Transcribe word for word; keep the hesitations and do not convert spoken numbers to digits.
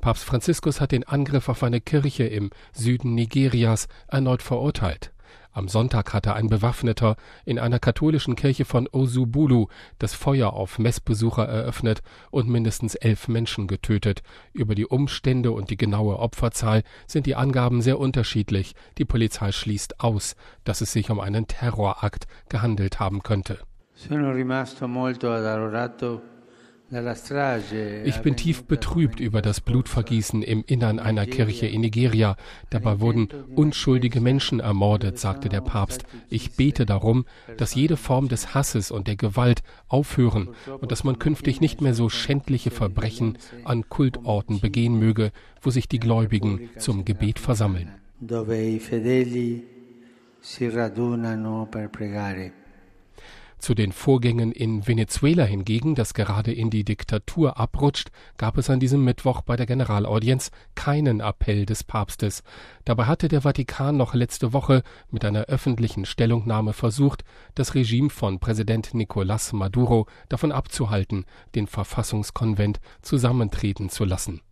Papst Franziskus hat den Angriff auf eine Kirche im Süden Nigerias erneut verurteilt. Am Sonntag hatte ein Bewaffneter in einer katholischen Kirche von Osubulu das Feuer auf Messbesucher eröffnet und mindestens elf Menschen getötet. Über die Umstände und die genaue Opferzahl sind die Angaben sehr unterschiedlich. Die Polizei schließt aus, dass es sich um einen Terrorakt gehandelt haben könnte. Ich bin tief betrübt über das Blutvergießen im Innern einer Kirche in Nigeria. Dabei wurden unschuldige Menschen ermordet, sagte der Papst. Ich bete darum, dass jede Form des Hasses und der Gewalt aufhören und dass man künftig nicht mehr so schändliche Verbrechen an Kultorten begehen möge, wo sich die Gläubigen zum Gebet versammeln. Zu den Vorgängen in Venezuela hingegen, das gerade in die Diktatur abrutscht, gab es an diesem Mittwoch bei der Generalaudienz keinen Appell des Papstes. Dabei hatte der Vatikan noch letzte Woche mit einer öffentlichen Stellungnahme versucht, das Regime von Präsident Nicolás Maduro davon abzuhalten, den Verfassungskonvent zusammentreten zu lassen.